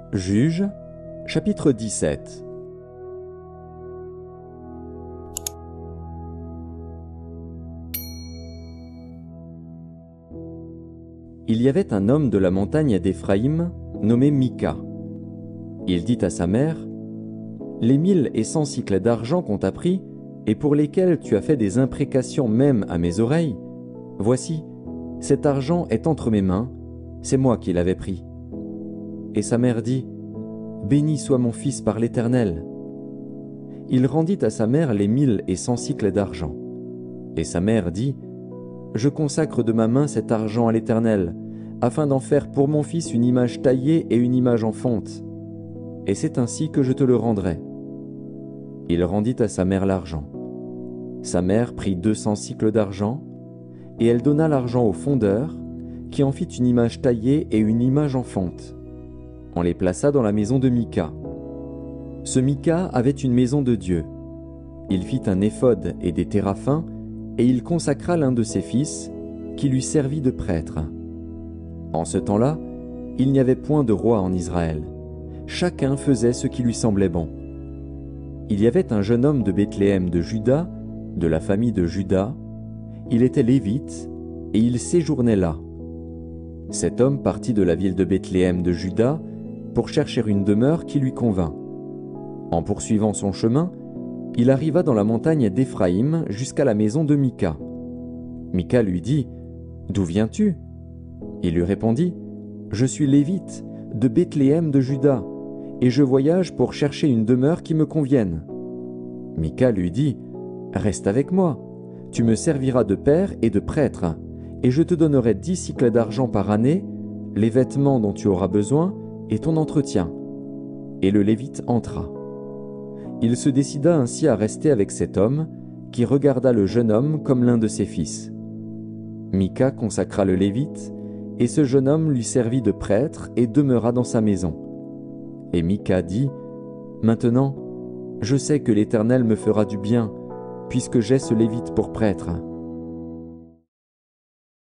Juges, chapitre 17. Il y avait un homme de la montagne d'Éphraïm, nommé Mika. Il dit à sa mère, « Les 1100 cycles d'argent qu'on t'a pris, et pour lesquels tu as fait des imprécations même à mes oreilles, voici, cet argent est entre mes mains, c'est moi qui l'avais pris. » Et sa mère dit, « Béni soit mon fils par l'Éternel. » Il rendit à sa mère les 1100 cycles d'argent. Et sa mère dit, « Je consacre de ma main cet argent à l'Éternel, afin d'en faire pour mon fils une image taillée et une image en fonte. Et c'est ainsi que je te le rendrai. » Il rendit à sa mère l'argent. Sa mère prit 200 cycles d'argent, et elle donna l'argent au fondeur, qui en fit une image taillée et une image en fonte. On les plaça dans la maison de Mika. Ce Mika avait une maison de Dieu. Il fit un éphod et des téraphins, et il consacra l'un de ses fils, qui lui servit de prêtre. En ce temps-là, il n'y avait point de roi en Israël. Chacun faisait ce qui lui semblait bon. Il y avait un jeune homme de Bethléem de Juda, de la famille de Juda. Il était lévite, et il séjournait là. Cet homme partit de la ville de Bethléem de Juda pour chercher une demeure qui lui convint. En poursuivant son chemin, il arriva dans la montagne d'Éphraïm jusqu'à la maison de Mika. Mika lui dit, « D'où viens-tu » Il lui répondit, « Je suis lévite, de Bethléem de Juda, et je voyage pour chercher une demeure qui me convienne. » Mika lui dit, « Reste avec moi, tu me serviras de père et de prêtre, et je te donnerai 10 cycles d'argent par année, les vêtements dont tu auras besoin, et ton entretien. » Et le Lévite entra. Il se décida ainsi à rester avec cet homme, qui regarda le jeune homme comme l'un de ses fils. Mika consacra le Lévite, et ce jeune homme lui servit de prêtre et demeura dans sa maison. Et Mika dit, « Maintenant, je sais que l'Éternel me fera du bien, puisque j'ai ce Lévite pour prêtre. »